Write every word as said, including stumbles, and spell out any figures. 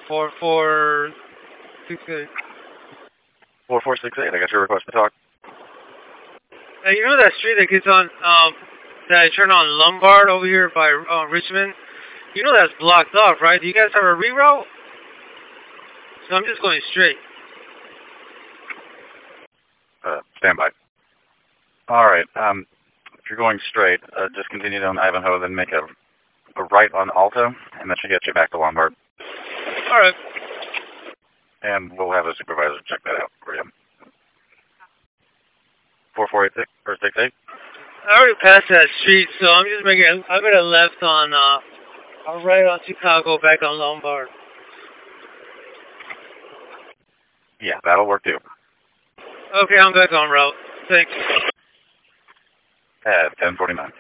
four four six eight. four four six eight, I got your request to talk. Hey, you know that street that gets on, um, that I turn on Lombard over here by uh, Richmond? You know that's blocked off, right? Do you guys have a reroute? So I'm just going straight. Uh, stand by. All right. Um, if you're going straight, uh, just continue down Ivanhoe, then make a, a right on Alto, and that should get you back to Lombard. All right. And we'll have a supervisor check that out for you. four four eight six or six eight. I already passed that street, so I'm just making. A, I'm gonna left on, uh, I'm right on Chicago, back on Lombard. Yeah, that'll work too. Okay, I'm back on route. Thanks. At ten forty-nine.